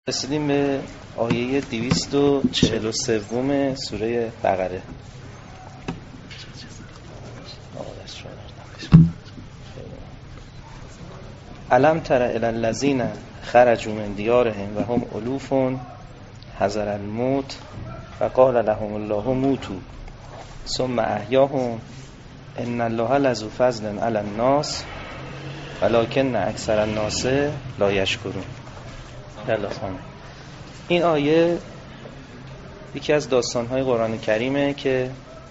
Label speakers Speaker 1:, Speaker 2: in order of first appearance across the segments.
Speaker 1: رسیدیم به آیه 243 سوره بقره. الم تر الی الذین خرجوا من دیارهم و هم الوف حذر الموت فقال لهم الله موتوا ثم احیاهم ان الله لذو فضل علی الناس ولکن اکثر الناس لا یشکرون. این آیه یکی از داستان‌های قرآن کریمه که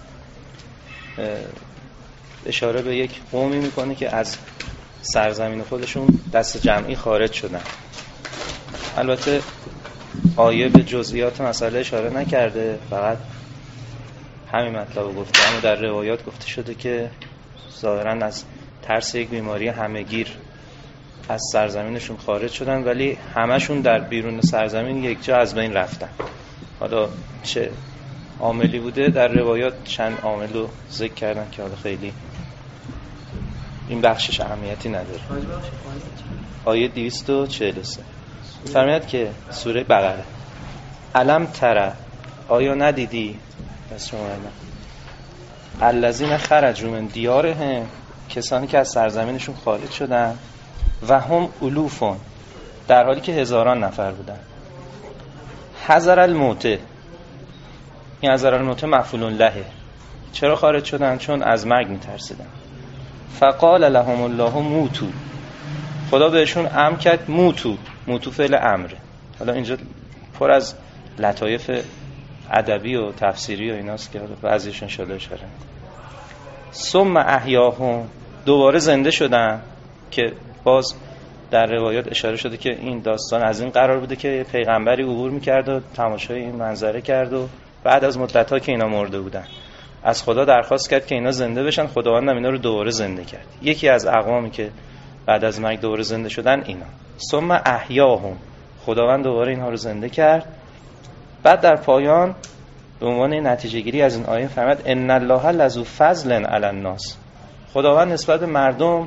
Speaker 1: اشاره به یک قومی میکنه که از سرزمین خودشون دست جمعی خارج شدن. البته آیه به جزئیات مسئله اشاره نکرده، فقط همین مطلب گفته، اما در روایات گفته شده که ظاهراً از ترس یک بیماری همه‌گیر از سرزمینشون خارج شدن، ولی همشون در بیرون سرزمین یک جا از بین رفتن. حالا چه عاملی بوده در روایات چند عامل رو ذکر کردن که حالا خیلی این بخشش اهمیتی نداره. آیه 243 فرماید که سوره بقره، الم تر، آیا ندیدی الذین خرجوا من دیارهم، کسانی که از سرزمینشون خارج شدن، و هم الوفون، در حالی که هزاران نفر بودن. حذر الموت، این حذر الموت مفعول له، چرا خارج شدن؟ چون از مرگ میترسیدن. فقال لهم الله موتوا، خدا بهشون امر کرد موتوا. موتوا فعل امره. حالا اینجا پر از لطایف ادبی و تفسیری و ایناست که بعضیشون شده اشاره. ثم احیاهم، دوباره زنده شدن، که باز در روایات اشاره شده که این داستان از این قرار بوده که پیغمبری عبور میکرد و تماشای این منظره کرد و بعد از مدت‌ها که اینا مرده بودن از خدا درخواست کرد که اینا زنده بشن. خداوند اینا رو دوباره زنده کرد. یکی از اقوامی که بعد از مرگ دوباره زنده شدن اینا. ثم احیاهم، خداوند دوباره اینها رو زنده کرد. بعد در پایان به عنوان نتیجه گیری از این آیه فرمود ان الله لذو فضل علی الناس، خداوند نسبت به مردم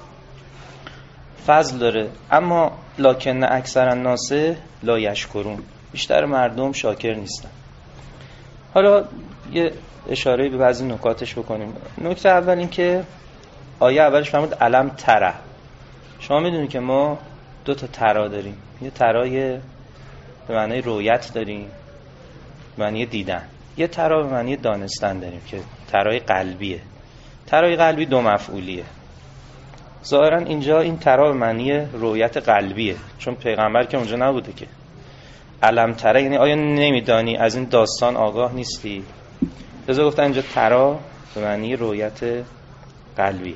Speaker 1: فضل داره، اما لکن اکثر الناس لا یشکرون، بیشتر مردم شاکر نیستن. حالا یه اشاره به بعضی نکاتش بکنیم. نکته اول این که آیه اولش فرمود الم تر. شما میدونید که ما دو تا ترا داریم، یه ترای به معنی رؤیت داریم، به معنی دیدن، یه ترا به معنی دانستن داریم که ترای قلبیه. ترای قلبی دو مفعولیه. ظاهرا اینجا این ترا به معنی رؤیت قلبیه، چون پیغمبر که اونجا نبوده که. الم تره یعنی آیا نمیدانی، از این داستان آگاه نیستی؟ لذا گفتن اینجا ترا به معنی رؤیت قلبیه.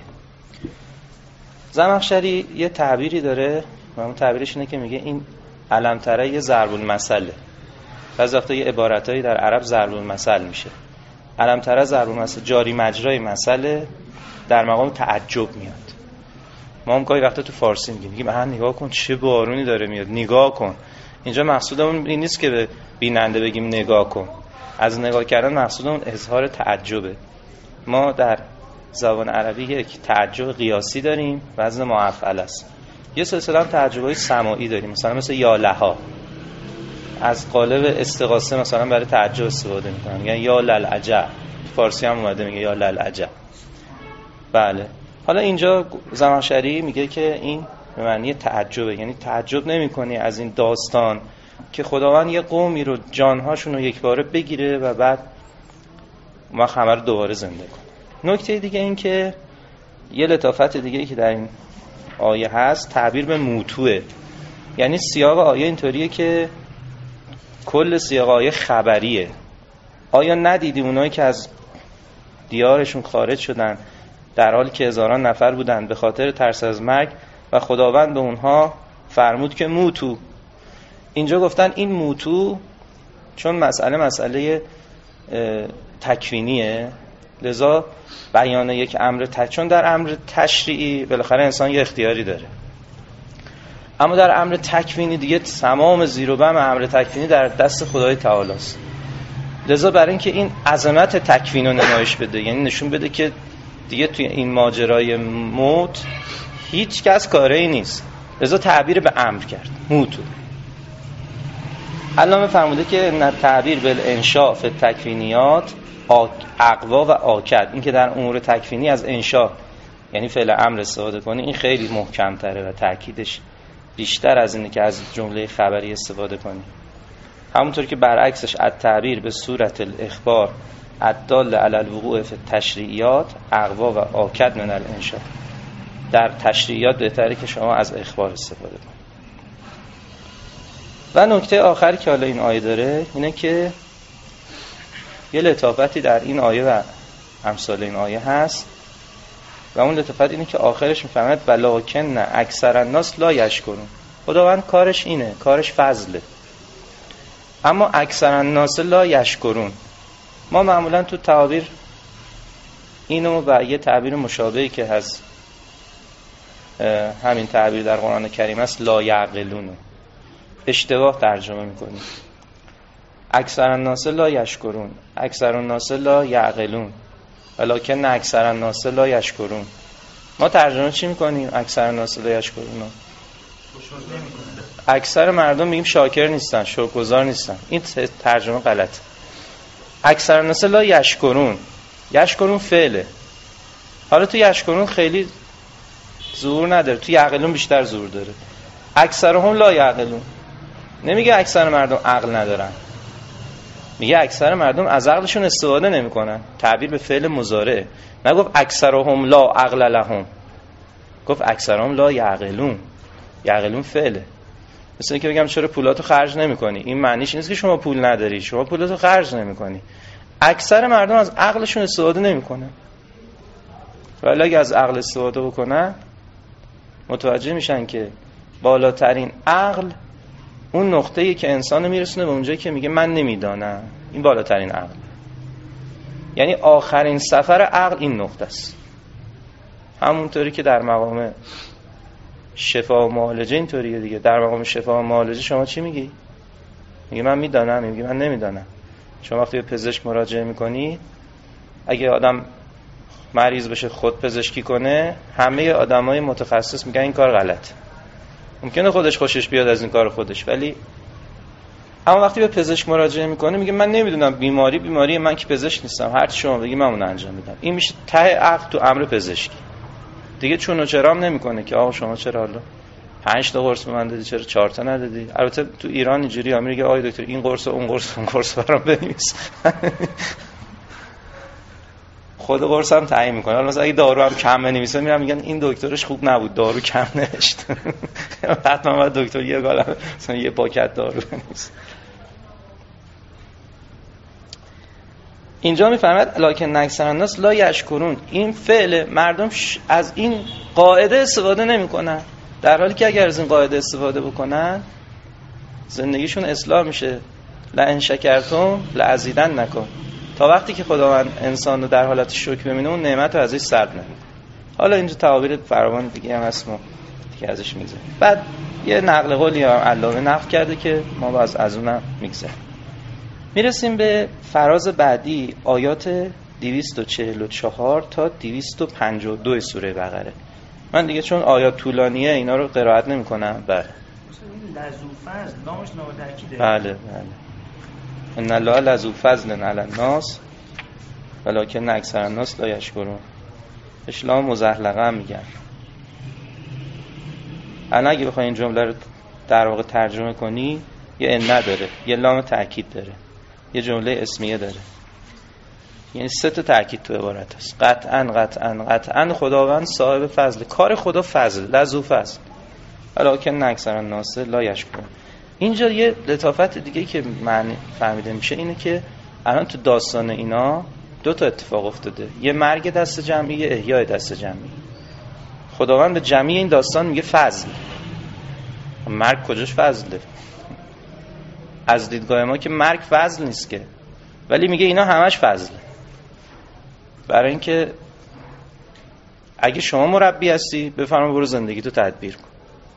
Speaker 1: زمخشری یه تعبیری داره و اون تعبیرش اینه که میگه این الم تره یه ضرب المثله. بعضی وقتا یه عبارتایی در عرب ضرب المثل میشه. الم تره ضرب المثل، جاری مجرای مثله، در مقام تعجب میاد. ما هم گاهی وقتا تو فارسی میگیم نگاه کن چه بارونی داره میاد، نگاه کن. اینجا مقصودمون این نیست که به بیننده بگیم نگاه کن. از نگاه کردن مقصودمون اظهار تعجبه. ما در زبان عربی یک تعجب قیاسی داریم، وزن مفعول است. یه سلسله هم تعجبای سماعی داریم، مثلا مثل یا لها، از قالب استغاثه مثلا برای تعجب استفاده میکنن، میگن یا للعجب. فارسی هم اومده میگه یا للعجب. بله. حالا اینجا زمخشری میگه که این به معنی تعجبه، یعنی تعجب نمی‌کنی از این داستان که خداوند یه قومی رو جانهاشون رو یک باره بگیره و بعد ما همه رو دوباره زنده کنه. نکته دیگه این که یه لطافت دیگه که در این آیه هست تعبیر به موتوه، یعنی سیاق آیه اینطوریه که کل سیاق آیه خبریه. آیا ندیدی اونایی که از دیارشون خارج شدن در حالی که هزاران نفر بودند به خاطر ترس از مرگ و خداوند به اونها فرمود که موتو. اینجا گفتن این موتو چون مسئله تکوینیه، لذا بیان یک امر چون در امر تشریعی بالاخره انسان یه اختیاری داره، اما در امر تکوینی دیگه تمام زیر و بم امر تکوینی در دست خدای تعالی است. لذا برای اینکه این عظمت تکوین رو نمایش بده، یعنی نشون بده که دیگه توی این ماجرای موت هیچ کس کاری نیست، لذا تعبیر به امر کرد موتو. علامه فرموده که ان التعبیر بالانشاء فی التکوینیات اقوا و آکد، این که در امور تکوینی از انشاء یعنی فعل امر استفاده کنی این خیلی محکم تره و تاکیدش بیشتر از اینه که از جمله خبری استفاده کنی. همونطور که برعکسش التعبیر به صورت الاخبار الدال علی الوقوع فی التشریعیات اقوا و آکد من الانشاء، در تشریعیات بهتره که شما از اخبار استفاده کنید. و نکته آخری که حالا این آیه داره اینه که یه لطافتی در این آیه و امثال این آیه هست و اون لطافت اینه که آخرش میفهمد ولکن اکثر الناس لا یشکرون. خداوند کارش اینه، کارش فضله، اما اکثر الناس لا یشکرون. ما معمولا تو تعابیر اینو و یه تعبیر مشابهی که از همین تعبیر در قرآن کریم است لا یعقلون اشتباه ترجمه میکنیم. اکثر الناس لا یشکرون، اکثر الناس لا یعقلون ولکن اکثر الناس لا یشکرون. ما ترجمه چی میکنیم؟ اکثر الناس لا یشکرون، اکثر مردم میگیم شاکر نیستن، شکرگزار نیستن. این ترجمه غلطه. اکثر الناس لا یشکرون، یشکرون فعله. حالا تو یشکرون خیلی ظهور نداره، تو یعقلون بیشتر ظهور داره. اکثرهم لا یعقلون، نمیگه اکثر مردم عقل ندارن، میگه اکثر مردم از عقلشون استفاده نمیکنن. تعبیر به فعل مضارع، نگفت اکثرهم لا عقل لهم، گفت اکثرهم لا یعقلون. یعقلون فعله. مثلا که بگم چرا پولاتو خرج نمیکنی، این معنیش نیست که شما پول نداری، شما پولاتو خرج نمیکنی. اکثر مردم از عقلشون استفاده نمیکنن، ولی اگه از عقل استفاده بکنن متوجه میشن که بالاترین عقل اون نقطه‌ای که انسانو میرسونه به اونجایی که میگه من نمیدانم. این بالاترین عقل، یعنی آخرین سفر عقل این نقطه است. همونطوری که در مقام شفا و معالجه اینطوریه دیگه. در مقام شفا و معالجه شما چی میگی؟ میگی من میدانم، میگی من نمیدانم. شما وقتی به پزشک مراجعه میکنی، اگه آدم مریض بشه خود پزشکی کنه، همه آدمای متخصص میگن این کار غلطه. ممکنه خودش خوشش بیاد از این کار خودش، ولی اما وقتی به پزشک مراجعه میکنه میگه من نمیدونم، بیماری من که پزشک نیستم، هر چی شما بگی من اون انجام میدم. این میشه ته عقل تو امر پزشکی. دیگه چون و چرام نمیکنه که آقا شما چرا حالا 5 تا قرص به من دادی، چرا 4 تا ندادی. البته تو ایران اینجوریه، میگه آقای دکتر این قرص و اون قرص برام بنویس. خود قرص هم تعیین میکنه. حالا مثلا اگه دارو هم کم بنویسه میرم میگن این دکترش خوب نبود، دارو کم نوشت. حتما باید دکتر یه گالم مثلا یه پاکت دارو بنویسه. اینجا میفهمد لکن اکثر الناس لا یشکرون. این فعل مردم از این قاعده استفاده نمیکنن، در حالی که اگر از این قاعده استفاده بکنن زندگیشون اصلاح میشه. لئن شکرتم لازیدنکم. تا وقتی که خداوند انسان رو در حالت شکر ببینه اون نعمت رو ازش سلب نمیکنه. حالا اینجا تعابیر فراوان دیگه هم هست، ما دیگه ازش میگذاریم. بعد یه نقل قولی هم علامه نقل کرده که ما باز از اونم میگذاریم. میرسیم به فراز بعدی، آیات 244 تا 252 سوره بقره. من دیگه چون آیات طولانیه اینا رو قرائت نمی‌کنم. بله.
Speaker 2: لذوفضل لامش نامتأکیده.
Speaker 1: بله. ان الله لذو فضل علی الناس ولکن اکثر الناس لا یشکرون. اسلام مزحلقه هم میگن. الان اگه بخوای این جمله رو در واقع ترجمه کنی، یه ان داره، یه لام تأکید داره، یه جمله اسمیه داره، یعنی 3 تا تأکید تو عبارت است. قطعاً خداوند صاحب فضل، کار خدا فضل، لذو فضل ولکن اکثر الناس لا یشکرون. اینجا یه لطافت دیگه که معنی فهمیده میشه اینه که الان تو داستان اینا 2 تا اتفاق افتاده، یه مرگ دست جمعی، یه احیای دست جمعی. خداوند به جمعی این داستان میگه فضل. مرگ کجاش فضله؟ از دیدگاه ما که مرگ فضل نیست که، ولی میگه اینا همش فضله. برای اینکه اگه شما مربی هستی بفرما برو زندگی تو تدبیر کن.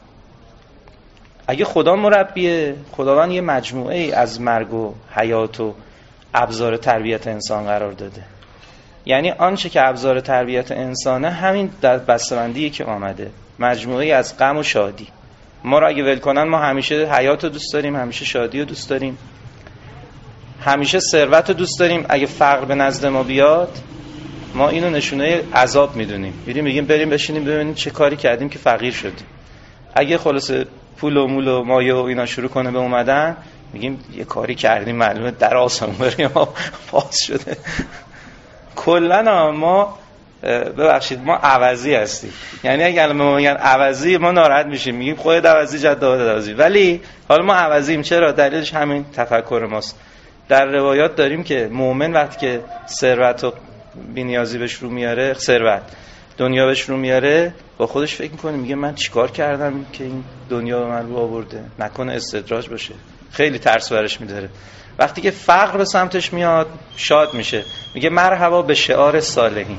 Speaker 1: اگه خدا مربیه، خداوند یه مجموعه ای از مرگ و حیات و ابزار تربیت انسان قرار داده. یعنی آنچه که ابزار تربیت انسانه همین در بسته‌بندیه که آمده، مجموعه ای از غم و شادی. ما رو اگه ول کنن ما همیشه حیات رو دوست داریم، همیشه شادی رو دوست داریم، همیشه ثروت رو دوست داریم. اگه فقر به نزد ما بیاد ما اینو نشونه عذاب میدونیم، میگیم بریم بشینیم ببینیم چه کاری کردیم که فقیر شدیم. اگه خلاصه پول و مول و مایه و اینا شروع کنه به اومدن میگیم یه کاری کردیم معلومه در آسمون بریم ما پاس شده. کلا ما ببخشید ما عوضی هستیم، یعنی اگه ما میگن عوضی ما ناراحت میشیم، میگیم خودت عوضی جد عوضی، ولی حالا ما عوضیم. چرا؟ دلیلش همین تفکر ماست. در روایات داریم که مؤمن وقتی که ثروت و بی‌نیازی بهش رو میاره، ثروت دنیا بهش رو میاره، با خودش فکر میکنه میگه من چیکار کردم که این دنیا به من رو آورده، نکنه استدراج باشه. خیلی ترس برش میداره. وقتی که فقر به سمتش میاد شاد میشه، میگه مرحبا به شعار صالحین.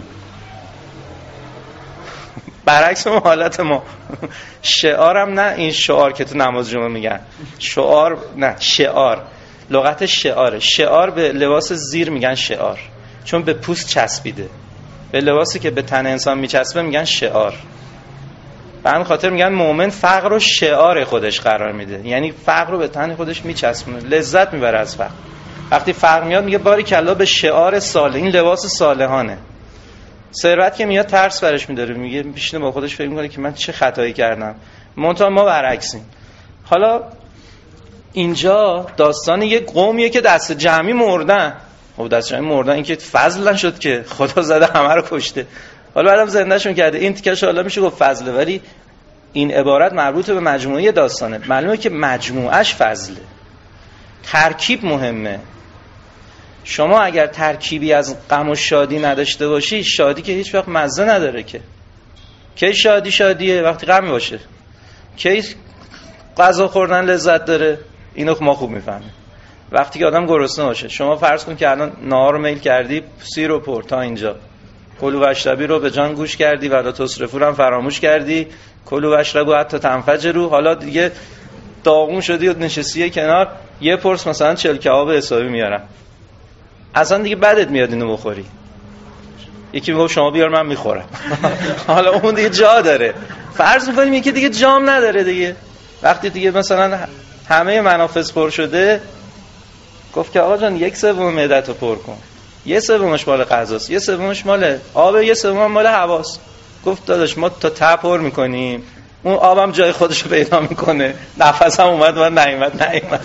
Speaker 1: برعکس ما حالت ما شعارم نه این شعار که تو نماز جمعه میگن شعار، نه شعار، لغت شعاره. شعار به لباس زیر میگن شعار، چون به پوست چسبیده. به لباسی که به تن انسان میچسبه میگن شعار. به همین خاطر میگن مؤمن فقر رو شعار خودش قرار میده، یعنی فقر رو به تن خودش میچسبونه، لذت میبره از فقر. وقتی فقر میاد میگه باریکلا به شعار صالح، این لباس صالحانه. ثروت که میاد ترس برش میداره، میگه پیشنه با خودش فکر میکنه که من چه خطایی کردم. منتها ما برعکسیم. حالا اینجا داستان یک قومیه که دست جمعی مردن. خب دست جمعی مردن، این که فضل نشد که خدا زده همه رو کشته، حالا بعدم زندهشون کرده. این تیکش حالا میشه گفت فضله، ولی این عبارت مربوط به مجموعه داستانه. معلومه که مجموعش فضله. ترکیب مهمه. شما اگر ترکیبی از غم و شادی نداشته باشی، شادی که هیچ وقت مزه نداره که. کی شادی شادیه؟ وقتی غم باشه. کی غذا خوردن لذت داره؟ اینو ما خوب میفهمیم. وقتی که آدم گرسنه باشه. شما فرض کن که الان نهار رو میل کردی، سیر و پر تا اینجا، کلو و اشربی رو به جان گوش کردی، ولا تصرفو رو هم فراموش کردی، کلو و اشربو حتی تنفجرو، حالا دیگه داغون شدی و نشستی کنار، یه پرس مثلا 40 کباب حسابی میارم، اصلا دیگه بدت میاد اینو بخوری. یکی میگه شما بیار من میخورم. حالا اون دیگه جا داره. فرض میکنیم یکی دیگه جام نداره دیگه. وقتی دیگه مثلا همه منافذ پر شده، گفت که آقا جان 1/3 معده‌تو پر کن، 1/3 مال غذاست، 1/3 مال آب، 1/3 مال هواست. گفت داداش ما تا ته پر میکنیم، اون آبم جای خودشو پیدا میکنه، نفسم اومد من نیومد.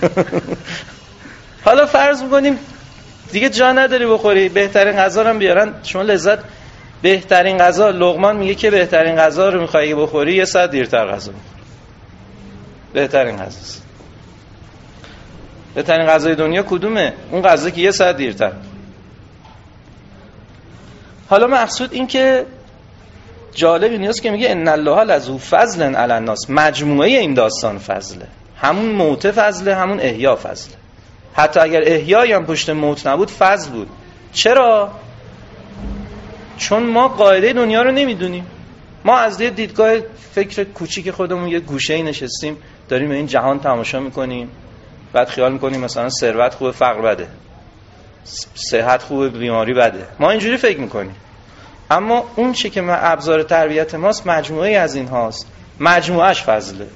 Speaker 1: حالا فرض میکنیم دیگه جا نداری بخوری، بهترین غذا رو بیارن شما لذت. بهترین غذا، لقمان میگه که بهترین غذا رو میخوای بخوری 1 ساعت دیرتر غذا بخور. بهترین غذاست. بهترین غذای دنیا کدومه؟ اون غذا که 1 ساعت دیرتر. حالا مقصود این که جالب ایناست که میگه ان الله لذو فضل علی الناس. مجموعه این داستان فضله، همون موت فضله، همون احیا فضله. حتی اگر احیایی هم پشت موت نبود فضل بود. چرا؟ چون ما قاعده دنیا رو نمیدونیم. ما از دیدگاه فکر کوچیک خودمون یه گوشه‌ای نشستیم، داریم این جهان تماشا میکنیم، بعد خیال میکنیم مثلا ثروت خوبه فقر بده، صحت خوبه بیماری بده. ما اینجوری فکر میکنیم. اما اون چه که ابزار تربیت ماست مجموعه از این هاست، مجموعش فضله.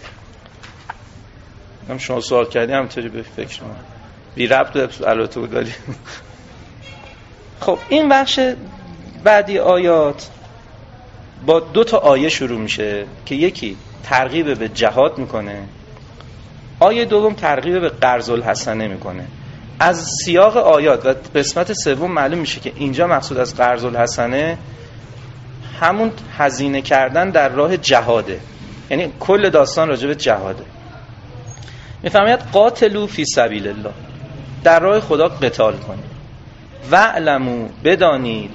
Speaker 1: هم شما سوال کردی همینطوری به فکر من بی ربط البته بود، ولی خب این بخش بعدی آیات با 2 تا آیه شروع میشه که یکی ترغیب به جهاد میکنه، آیه دوم ترغیب به قرض الحسنه میکنه. از سیاق آیات و قسمت سوم معلوم میشه که اینجا مقصود از قرض الحسنه همون هزینه کردن در راه جهاده، یعنی کل داستان راجع به جهاده. میفهمید قاتلوا فی سبیل الله، در راه خدا قتال کنید. واعلموا، بدانید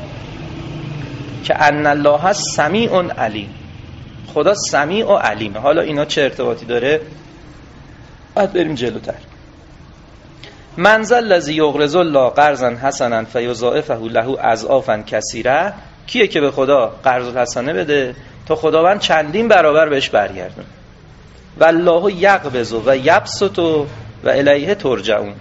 Speaker 1: که ان الله سمیع علیم، خدا سمیع و علیمه. حالا اینا چه ارتباطی داره؟ بعد بریم جلوتر. من ذا الذی یقرض الله قرضا حسنا فیضاعفه له اضعافا کثیره. کیه که به خدا قرض الحسنه بده تا خداوند چندین برابر بهش برگردونه. والله یقبض و یبسط و الیه ترجعون.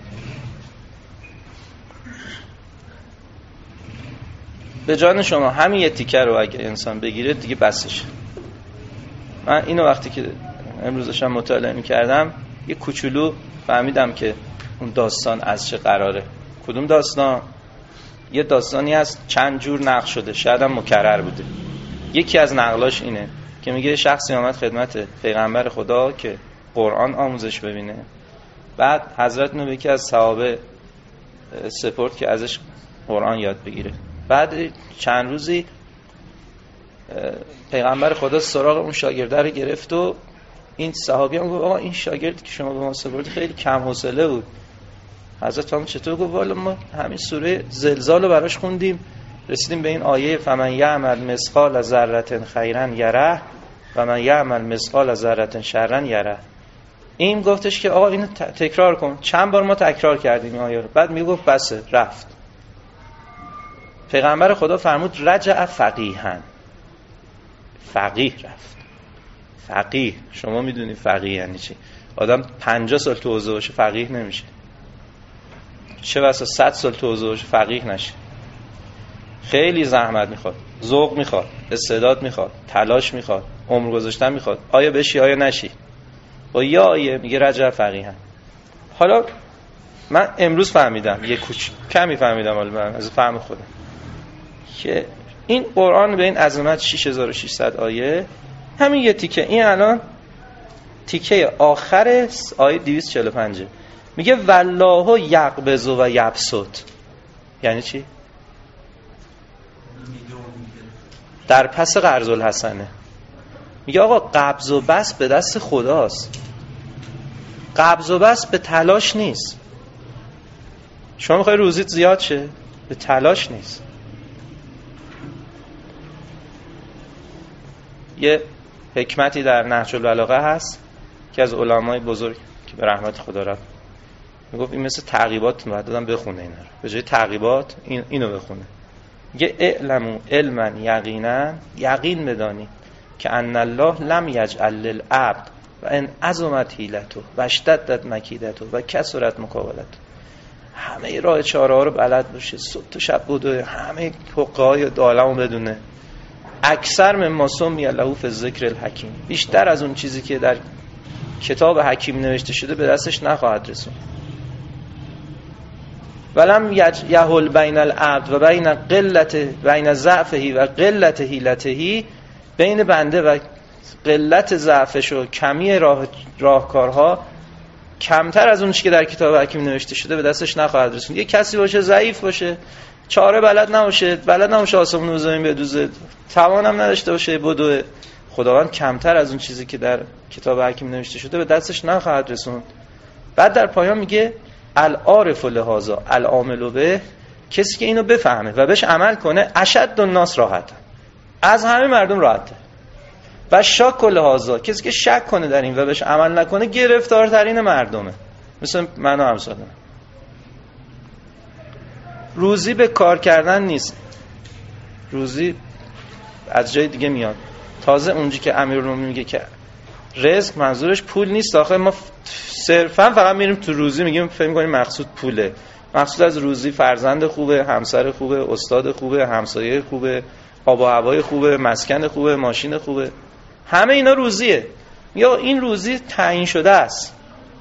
Speaker 1: به جان شما همین یه تیکه رو اگه انسان بگیره دیگه بسشه. من اینو وقتی که امروز داشتم مطالعه می‌کردم یه کوچولو فهمیدم که اون داستان از چه قراره. کدوم داستان؟ یه داستانی هست چند جور نقل شده، شاید هم مکرر بوده. یکی از نقلاش اینه که میگه شخصی آمد خدمت پیغمبر خدا که قرآن آموزش ببینه. بعد حضرت اینو به یکی از صحابه سپرد که ازش قرآن یاد بگیره. بعد چند روزی پیغمبر خدا سراغ اون شاگرده رو گرفت و این صحابی هم گفت آقا این شاگرد که شما به ما سپردی خیلی کم حوصله بود. حضرت فرمود چطور؟ گفت والا ما همین سوره زلزال رو براش خوندیم، رسیدیم به این آیه فمن یعمل مثقال ذره خیرا یره و من یعمل مثقال ذره شرا یره. این گفتش که آقا اینو تکرار کن. چند بار ما تکرار کردیم این آیه رو. بعد میگفت بسه، رفت. پیغمبر خدا فرمود رجع فقیها، فقیه رفت. فقیه، شما میدونی فقیه یعنی چی؟ آدم 50 سال تو حوزه باشه فقیه نمیشه، چه بسا 100 سال تو حوزه باشه فقیه نشه. خیلی زحمت میخواد، ذوق میخواد، استعداد میخواد، تلاش میخواد، عمر گذاشتن میخواد. آیا بشی آیا نشی. با یا آیه میگه رجع فقیها. حالا من امروز فهمیدم، یه کمی فهمیدم حالا من از فهم خودم که این قرآن به این عظمت 6600 آیه، همین یه تیکه، این الان تیکه آخر آیه 245 میگه والله یقبض و یبسط. یعنی چی؟ در پس قرض الحسنه. میگه آقا قبض و بسط به دست خداست. قبض و بسط به تلاش نیست. شما میخوای روزیت زیاد شه، به تلاش نیست. یه حکمتی در نهج البلاغه هست که از علمای بزرگ که به رحمت خدا رفت میگفت این مثل تعقیبات بعد دادم بخونه اینا رو، به جای تعقیبات اینو بخونه. میگه اعلموا علما یقینا، یقین بدانی که ان الله لم یجعل للعبد و ان عظمت حیلته و اشتدت مکیدته و کثرت مقابلته. همه راه چاره ها رو بلد باشه، صبح تا شب بوده، همه حقهای عالمو بدونه. اکثر مما سمی له فی الذکر الحکیم، بیشتر از اون چیزی که در کتاب حکیم نوشته شده به دستش نخواهد رسون. ولم یحل بین العبد و بین ضعفه و قلت حیلته، بین بنده و قلت ضعفش و کمی راهکارها کمتر از اون چیزی که در کتاب حکیم نوشته شده به دستش نخواهد رسون. یه کسی باشه ضعیف باشه، چاره بلد نباشه آسمون و زمین بدوزه، توانم نداشته باشه بدو، خداوند کمتر از اون چیزی که در کتاب حکیم نوشته شده به دستش نخواهد رسوند. بعد در پایان میگه العارف لهذا العامل به، کسی که اینو بفهمه و بهش عمل کنه اشد الناس راحت، از همه مردم راحته. و شاک لهذا، کسی که شک کنه در این و بهش عمل نکنه گرفتارترین مردمه، مثل من و همسالم. روزی به کار کردن نیست، روزی از جای دیگه میاد. تازه اونجی که امیرالمومنین میگه که رزق منظورش پول نیست، آخه ما صرفا فقط میریم تو روزی میگیم فکر می‌کنیم مقصود پوله. مقصود از روزی فرزند خوبه، همسر خوبه، استاد خوبه، همسایه خوبه، آب و هوای خوبه، مسکن خوبه، ماشین خوبه، همه اینا روزیه. یا این روزی تعیین شده است.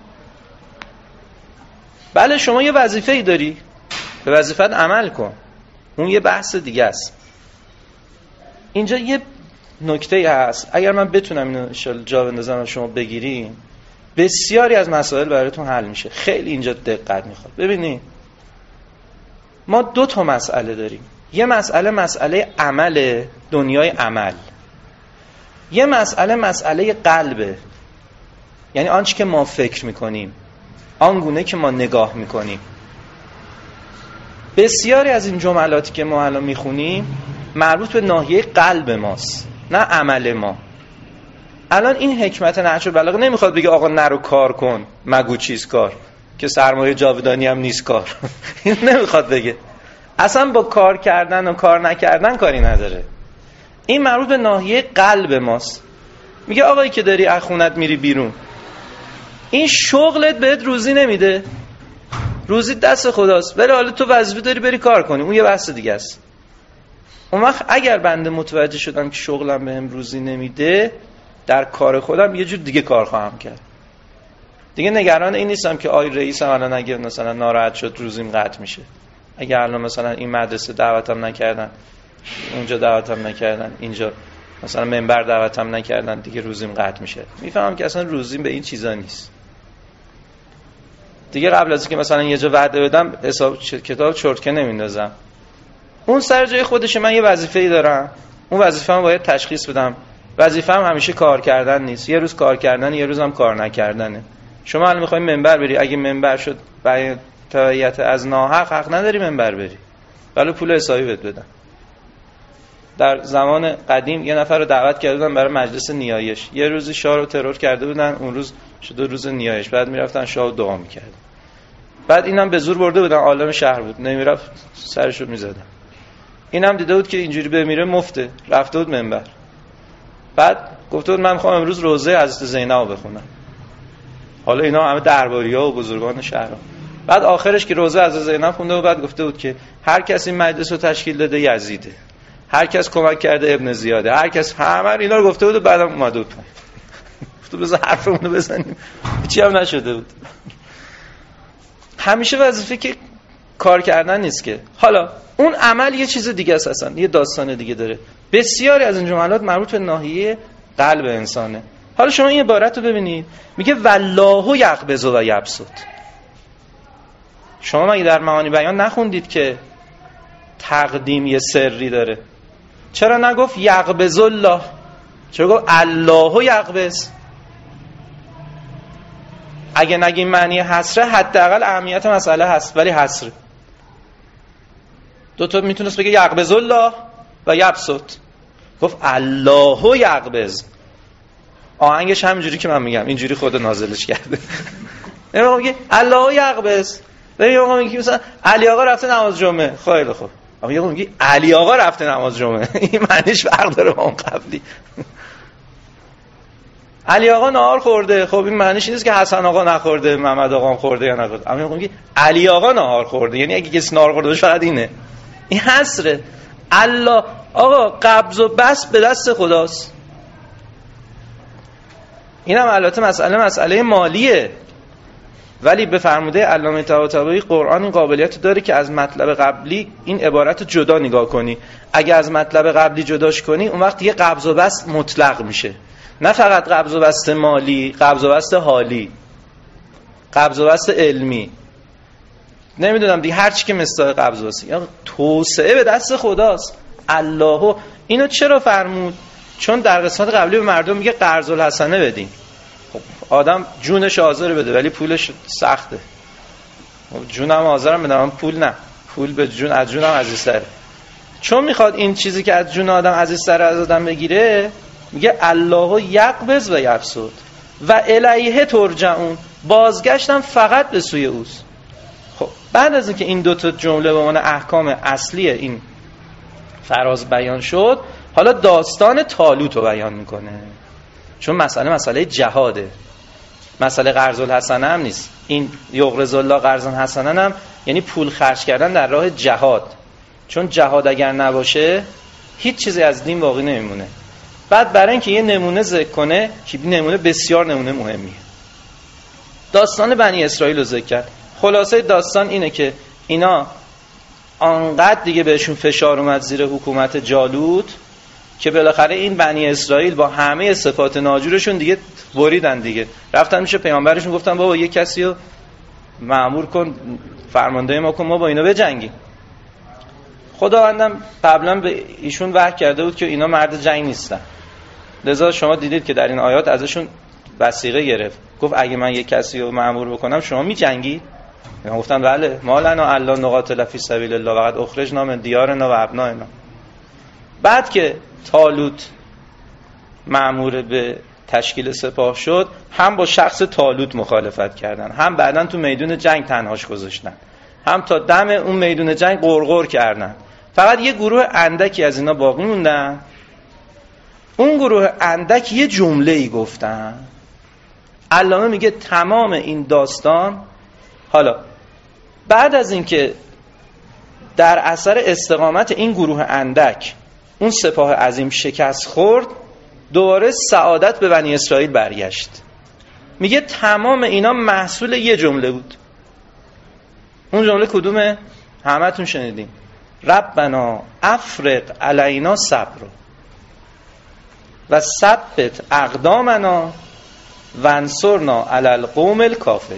Speaker 1: بله شما یه وظیفه‌ای داری، به وظیفت عمل کن، اون یه بحث دیگه است. اینجا یه نکته هست، اگر من بتونم اینو ان شاءالله جا بندازم و شما بگیریم، بسیاری از مسائل براتون حل میشه. خیلی اینجا دقت میخواد. ببینید ما 2 تا مسئله داریم. یه مسئله عمل، دنیای عمل. یه مسئله قلبه، یعنی آنچه که ما فکر میکنیم، آنگونه که ما نگاه میکنیم. بسیاری از این جملاتی که ما الان میخونیم مربوط به ناحیه قلب ماست، نه عمل ما. الان این حکمت نهج البلاغه نمیخواد بگه آقا نرو کار کن، مگو چیز کار، که سرمایه جاودانی هم نیست کار. این نمیخواد بگه. اصلا با کار کردن و کار نکردن کاری نداره. این مربوط به ناحیه قلب ماست. میگه آقایی که داری از خونت میری بیرون، این شغلت بهت روزی نمیده، روزی دست خداست، ولی حالا تو وظیفه داری بری کار کنی، اون یه بحث دیگه است. اون وقت اگر بنده متوجه شدم که شغلم بهم روزی نمیده، در کار خودم یه جور دیگه کار خواهم کرد. دیگه نگران این نیستم که آی رئیسم الان اگه مثلا ناراحت شد روزیم قطع میشه، اگه الان مثلا این مدرسه دعوتم نکردن، اونجا دعوتم نکردن، اینجا مثلا منبر دعوتم نکردن، دیگه روزیم قطع میشه. میفهمم که اصلا روزیم به این چیزا نیست. دیگه قبل از اینکه مثلا یه جا وعده بدم حساب کتاب چرتکه نمیندازم. اون سر جای خودشه. من یه وظیفه‌ای دارم، اون وظیفه‌مو باید تشخیص بدم. وظیفه‌م همیشه کار کردن نیست. یه روز کار کردن، یه روزم کار نکردنه. شما الان می‌خوای منبر بری، اگه منبر شد برای تبعیت از ناحق، حق نداری منبر بری، ولی پول حسابی بهت بدن. در زمان قدیم یه نفر رو دعوت کرده بودن برای مجلس نیایش. یه روزی شاه رو ترور کرده بودن، اون روز شده روز نیایش. بعد میرفتن شاه رو دعا می‌کردن. بعد اینم به زور برده بودن، عالم شهر بود، نمیرفت سرشو می‌زدن. اینم دیده بود که اینجوری بمیره مفته، رفته بود منبر. بعد گفته بود من می‌خوام امروز روزه حضرت زینب رو بخونم. حالا اینا همه درباری‌ها و بزرگان شهرها. بعد آخرش که روزه حضرت زینب خونده و بعد گفته بود که هر کس این مجلس رو تشکیل داده یزیده، هر کس کمک کرده ابن زیاده، هر کس، همه اینا رو گفته بود و بعدم اومده بود. گفت بذار حرفمون رو بزنیم. هیچی هم نشده بود. همیشه وظیفه که کار کردن نیست که. حالا اون عمل یه چیز دیگه است، اصلا یه داستان دیگه داره. بسیاری از این جملات مربوط به ناحیه قلب انسانه. حالا شما این عبارت رو ببینید، میگه والله یقبض و یبسط. شما مگه در معانی بیان نخوندید که تقدیم یه سری داره؟ چرا نگفت یقبض الله؟ چرا گفت الله یقبض؟ اگه نگیم معنی حصره، حداقل اهمیت مسئله هست، ولی حصر دو تا میتونست بگه یقبض الله و یبسط. گفت الله یقبض. آهنگش همینجوری که من میگم، اینجوری خود نازلش کرده. نمیگم میگه الله یقبض. نمیگم میگه مثلا علی آقا رفته نماز جمعه. خیلی خوب. آقا میگه علی آقا رفته نماز جمعه. این معنیش فرق داره با اون قبلی. علی آقا نهار خورده. خب این معنیش نیست که حسن آقا نخورده، محمد آقا هم خورده یا نخورده. اما میگه علی آقا نهار خورده، یعنی اگه کسی نهار خورده فقط اینه. این حصره. الله آقا قبض و بسط به دست خداست. اینم البته مسئله مالیه، ولی به فرموده علامه طباطبایی قرآن این قابلیت داره که از مطلب قبلی این عبارت جدا نگاه کنی. اگه از مطلب قبلی جداش کنی، اون وقت یه قبض و بسط مطلق میشه. نه فقط قبض و بسط مالی، قبض و بسط حالی، قبض و بسط علمی، نمیدونم دیگه، هر چی که مستاق قبض و بسط. یا توسعه به دست خداست. الله. اینو چرا فرمود؟ چون در قسمت قبلی به مردم میگه قرض الحسنه بدین. خب آدم جونش حاضر بده ولی پولش سخته. جونم حاضرم بدم، پول نه. پول به جون، از جونم عزیزتره. چون میخواد این چیزی که از جون آدم عزیزتره از آدم بگیره، میگه الله یقبض و یبسط و الیه ترجعون. بازگشتم فقط به سوی اوست. خب بعد از اینکه این دو تا جمله به عنوان احکام اصلی این فراز بیان شد، حالا داستان طالوت رو بیان میکنه. چون مسئله جهاده. مسئله قرض الحسنه هم نیست. این یقرض الله قرضا حسنا هم یعنی پول خرج کردن در راه جهاد. چون جهاد اگر نباشه هیچ چیزی از دین باقی نمیمونه. بعد برای اینکه یه نمونه ذکر کنه که نمونه بسیار نمونه مهمیه، داستان بنی اسرائیل رو ذکر کرد. خلاصه داستان اینه که اینا آنقدر دیگه بهشون فشار اومد زیر حکومت جالوت که بالاخره این بنی اسرائیل با همه صفات ناجورشون دیگه بریدن دیگه. رفتن میشه پیامبرشون گفتن بابا یه کسی رو مأمور کن، فرمانده ما کن، ما با اینا بجنگیم. خداوندم قبلا به ایشون وحی کرده بود که اینا مرد جنگ نیستن. لذا شما دیدید که در این آیات ازشون وثیقه گرفت. گفت اگه من یه کسی رو مأمور بکنم شما میجنگید؟ اینا گفتن بله، ما لنا الا نقاتل فی سبیل الله وقد اخرجنا من دیارنا و ابنائنا. بعد که طالوت مأمور به تشکیل سپاه شد، هم با شخص طالوت مخالفت کردن، هم بعدن تو میدون جنگ تنهاش گذاشتن، هم تا دم اون میدون جنگ غرغر کردن. فقط یه گروه اندکی از اینا باقی موندن. اون گروه اندک یه جمله‌ای گفتن. علامه میگه تمام این داستان، حالا بعد از اینکه در اثر استقامت این گروه اندک اون سپاه عظیم شکست خورد، دوباره سعادت به بنی اسرائیل برگشت. میگه تمام اینا محصول یه جمله بود. اون جمله کدومه؟ همتون شنیدین. ربنا افرغ علینا صبر و ثبت اقدامنا وانصرنا علی القوم الکافرین.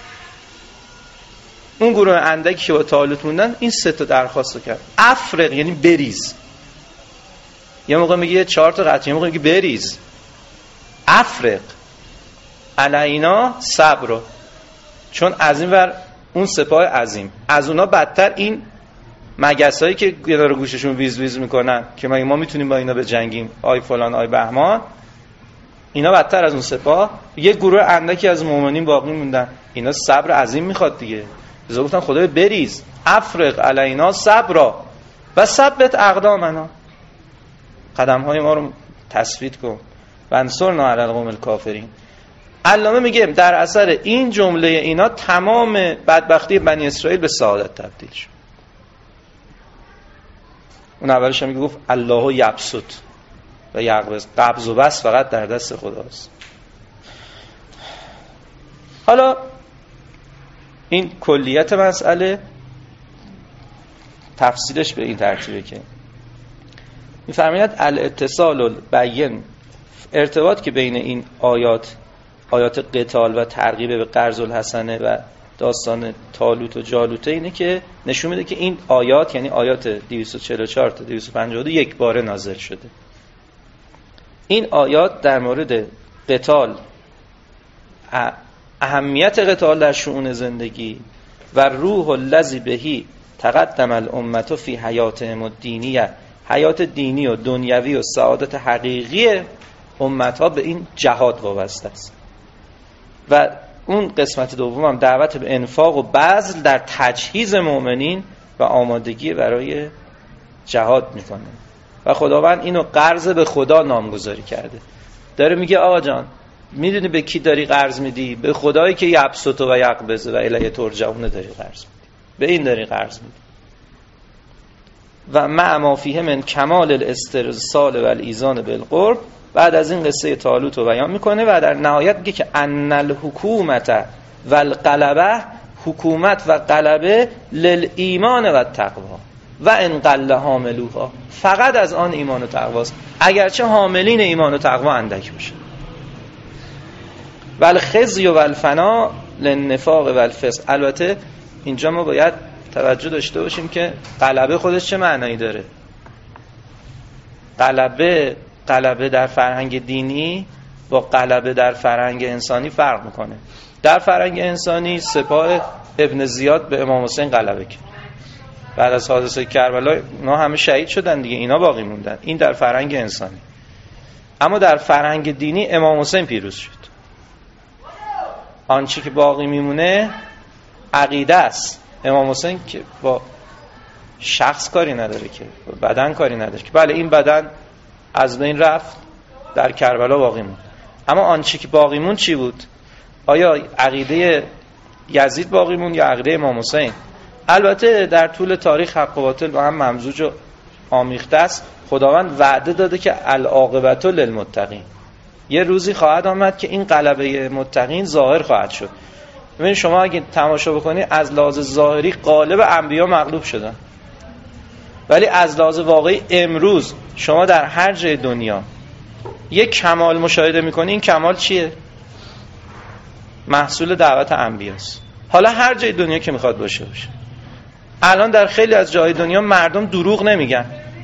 Speaker 1: اون گروه اندکی که با طالوت موندن این سه تا درخواست رو کرد. افرغ یعنی بریز. یه موقع میگه 4 تا قطعه، یه موقع میگه بریز. افرغ علینا صبر، چون از این ور اون سپاه عظیم، از اونا بدتر این مگسایی که کنار گوششون ویز ویز میکنن که ما میتونیم با اینا بجنگیم، آی فلان آی بهمان، اینا بدتر از اون سپاه. یه گروه اندکی از مؤمنین باقی موندن، اینا صبر عظیم میخواد دیگه. بذار گفتن خدای بریز، افرغ علینا صبر و ثبت اقدامنا، قدم های ما رو تثبیت کن، و انصرنا علی القوم الکافرین. علامه میگه در اثر این جمله اینا تمام بدبختی بنی اسرائیل به سعادت تبدیل شد. اون اولش هم گفت الله یبسط و یقبض، قبض و بسط فقط در دست خداست. حالا این کلیت مسئله، تفصیلش به این ترتیبه که می‌فرماید الاتصال البین، ارتباط که بین این آیات قتال و ترغیب به قرض الحسنه و داستان طالوت و جالوته اینه که نشون میده که این آیات، یعنی آیات 244 تا 252 یک باره نازل شده. این آیات در مورد قتال، اهمیت قتال در شؤون زندگی و روح الذی بهی تقدم الامه فی حیاتهم الدینیه، حیات دینی و دنیوی و سعادت حقیقی امتها به این جهاد وابسته است. و اون قسمت دوم هم دعوت به انفاق و بذل در تجهیز مؤمنین و آمادگی برای جهاد میکنه. و خداوند اینو قرض به خدا نامگذاری کرده. داره میگه آقا جان، میدونی به کی داری قرض میدی؟ به خدایی که یبسط و یقبض و الیه ترجعون داری قرض میدی. به این داری قرض میدی. و مع ما فیه من کمال الاسترسال و الایذان بالقرب. بعد از این قصه طالوت رو بیان میکنه و در نهایت میگه که ان الحکومت و الغلبه، حکومت و غلبه للایمان و التقوا و ان قل حاملوها، فقط از آن ایمان و تقواست، اگرچه حاملین ایمان و تقوا اندک باشه. و الخزی و الفنا للنفاق و الفسق. البته اینجا ما باید توجه داشته باشیم که غلبه خودش چه معنایی داره. غلبه در فرهنگ دینی با غلبه در فرهنگ انسانی فرق میکنه. در فرهنگ انسانی سپاه ابن زیاد به امام حسین غلبه کرد. بعد از حادثه کربلا اینا همه شهید شدن دیگه، اینا باقی موندن. این در فرهنگ انسانی. اما در فرهنگ دینی امام حسین پیروز شد. آنچه که باقی میمونه عقیده است. امام حسین که با شخص کاری نداره، که با بدن کاری نداره، که بله این بدن از بین رفت، در کربلا باقی موند. اما آنچه که باقی موند چی بود؟ آیا عقیده یزید باقی موند یا عقیده امام حسین؟ البته در طول تاریخ حق و باطل با هم ممزوج و آمیخته است. خداوند وعده داده که العاقبة للمتقین، یه روزی خواهد آمد که این غلبه متقین ظاهر خواهد شد. ببین شما اگه تماشا بکنی از لحاظ ظاهری غالب انبیا مغلوب شدن، ولی از لحاظ واقعی امروز شما در هر جای دنیا یک کمال مشاهده میکنی. این کمال چیه؟ محصول دعوت انبیاست. حالا هر جای دنیا که میخواد باشه. الان در خیلی از جای دنیا مردم دروغ نمیگن،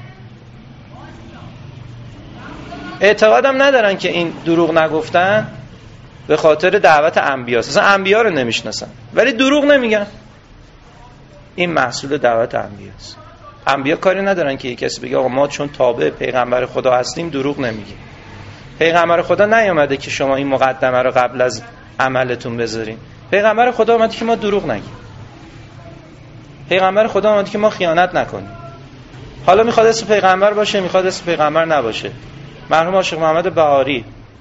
Speaker 1: اعتقادم ندارن که این دروغ نگفتن به خاطر دعوت انبیاست. اصلا انبیا رو نمیشناسن ولی دروغ نمیگن. این محصول دعوت انبیاست. انبیا کاری ندارن که یک کسی بگه آقا ما چون تابع پیغمبر خدا هستیم دروغ نمیگیم. پیغمبر خدا نیامده که شما این مقدمه رو قبل از عملتون بذارین. پیغمبر خدا اومده که ما دروغ نگیم. پیغمبر خدا اومده که ما خیانت نکنیم. حالا میخواد اسم پیغمبر باشه، میخواد اسم پیغمبر نباشه. مرحوم عاشق محمد بهاری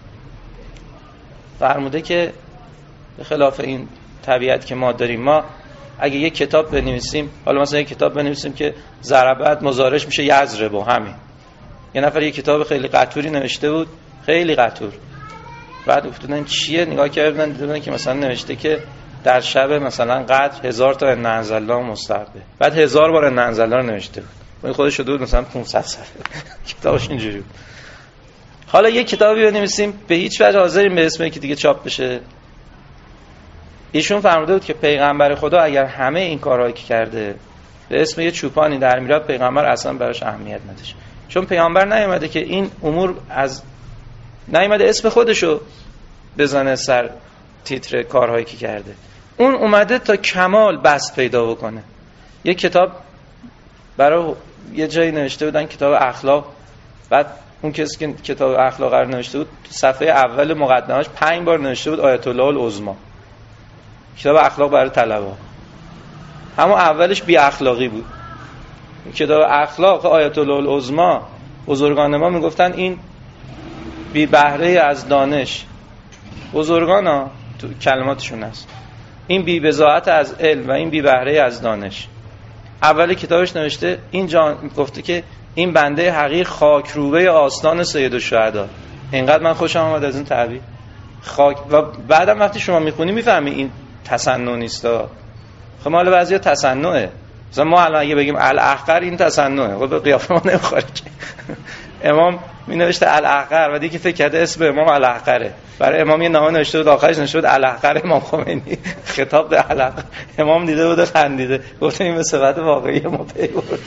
Speaker 1: فرموده که به خلاف این طبیعت که ما داریم، ما اگه یک کتاب بنویسیم، حالا مثلا یک کتاب بنویسیم که ضربت مضارعش میشه یضرب، همین. یه نفر یک کتاب خیلی قطوری نوشته بود، خیلی قطور. بعد افتادن چیه نگاه کردن دیدن که مثلا نوشته که در شب مثلا قدر 1000 تا ان انزلنا مستحبه. بعد 1000 بار ان انزلنا رو نوشته بود. خودش شده بود مثلا 500 صفحه. کتابش اینجوری بود. حالا یه کتابی بنویسیم به هیچ وجه حاضریم به اسم یکی دیگه چاپ بشه. ایشون فرموده بود که پیغمبر خدا اگر همه این کارهایی که کرده به اسم یه چوپانی در میراد، پیغمبر اصلا براش اهمیت نداشت. چون پیغمبر نیومده که این امور از نیومده اسم خودشو بزنه سر تیتر کارهایی که کرده. اون اومده تا کمال بس پیدا بکنه. یه کتاب برای یه جایی نوشته بودن کتاب اخلاق، بعد اون کسی که کتاب اخلاق رو نوشته بود صفحه اول مقدمه‌اش 5 بار نوشته بود آیت الله العظمی. کتاب اخلاق برای طلبه. همون اولش بی اخلاقی بود. کتاب اخلاق آیت الله العظمی بزرگان ما میگفتن این بی بهره از دانش. بزرگان ها تو کلماتشون هست این بی بضاعت از علم و این بی بهره از دانش. اول کتابش نوشته این گفته که این بنده حقیر خاک روبه آستان سید الشهدا. اینقدر من خوشم آمد از این تعبیر خاک. و بعدم وقتی شما میخونی میفهمی این تصنع نیستا. خب مال بعضیا تصنعه. مثلا ما الان اگه بگیم الاحقر این تصنعه، خب به قیافه ما نمیخوره که. امام می نوشته الاحقر و دیگه فکر کرده اسم امام الاحقره. برای امام یه نامه نوشته بود آخرش نوشته بود الاحقر امام خمینی. خطاب به الاحقر. امام دیده بود خندیده گفت این به صفت واقعی ما پی برد.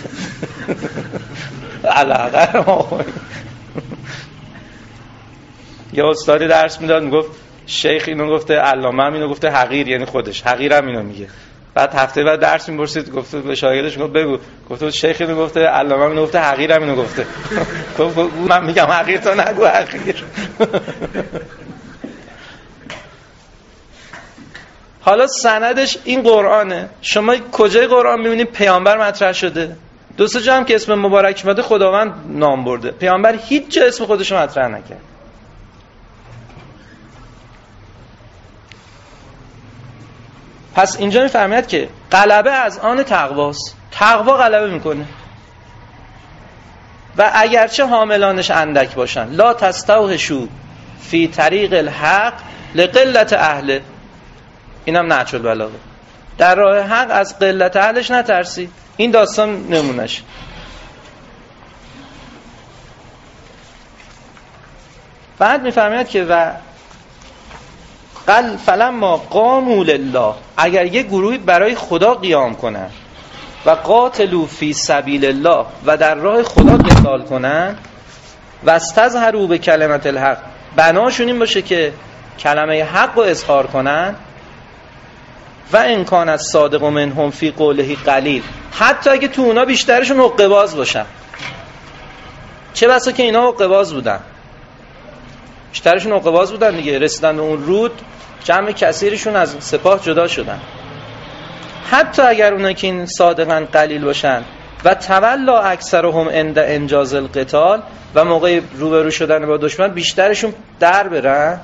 Speaker 1: الاحقر امام خمینی. یه استادی درس میداد میگفت شیخ اینو گفته، علامه هم اینو گفته، حقیر یعنی خودش، حقیر هم اینو میگه. بعد هفته بعد درس میپرسید گفت به شاگردش گفت بگو، گفت شیخ اینو گفته، علامه هم اینو گفته، حقیر هم اینو گفته. گفت من میگم حقیر تو نگو حقیر. حالا سندش این قرآنه. شما کجای قرآن میبینید پیامبر مطرح شده؟ دو سه جا هم که اسم مبارک اومده خداوند نام برده. پیامبر هیچ جا اسم خودش رو مطرح نکرد. پس اینجا میفهمید که غلبه از آن تقواست. تقوا غلبه میکنه و اگرچه حاملانش اندک باشن. لا تستوحشوا فی طریق الحق لقلت اهله. اینم نهج البلاغه. در راه حق از قلت اهلش نترسید. این داستان نمونش. بعد میفهمید که و قل فلما قاموا لله، اگر یه گروهی برای خدا قیام کنن و قاتلوا فی سبیل الله و در راه خدا قتال کنن و استظهروا به کلمت الحق، بناشون این باشه که کلمه حق رو اظهار کنن و ان کان الصادق منهم فی قوله قلیل، حتی اگه تو اونا بیشترشون حقه باز باشن. چه بسا که اینا حقه باز بودن، بیشترشون حقه باز بودن دیگه، رسیدن به اون رود جمع کثیرشون از سپاه جدا شدن. حتی اگر اونا که این صادقاً قلیل باشن و تولا اکثرهم عند انجاز القتال و موقع روبرو شدن با دشمن بیشترشون در برن،